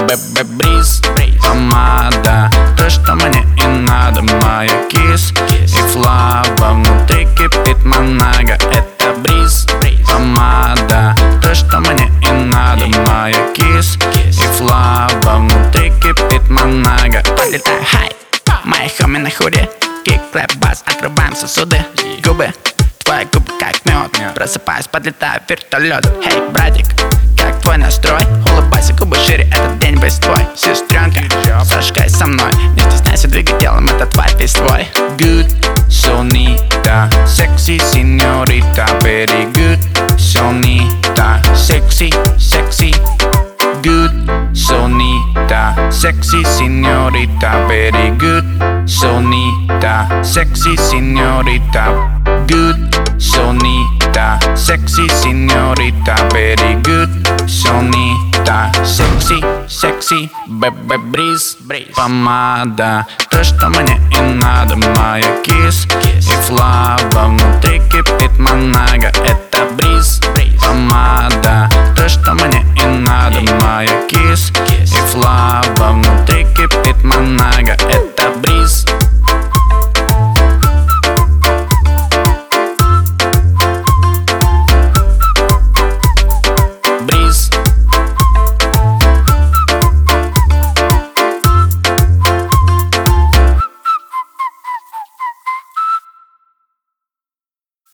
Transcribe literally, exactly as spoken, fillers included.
бриз, помада, то, что мне и надо, моя кис. И флава внутри кипит монага. Это бриз, помада, то, что мне и надо, моя кис. И флава внутри кипит монага. Подлетай, хай, мои хоми на худе. Кик, клэп, бас, открываем сосуды. Губы, твои губы как мед. Просыпаюсь, подлетаю в вертолет. Хей, братик, как твой настрой? Улыбайся, губы шире, этот день весь твой. Сестренка, зажигай со мной. Не стесняйся двигать телом, этот вайп весь твой. Good, sonita, sexy señorita. Very good, sonita, sexy, sexy. Good, sonita, sexy señorita. Very good, sonita, sexy señorita. Good, sonita, sexy señorita. Very good, sonita, sexy, sexy. Бэбэ бриз, помада, то, что мне и надо, моя кис. И флава внутри кипит монага. Это бриз, помада, то, что мне и надо, моя кис. И флава внутри кипит монага. Это бриз.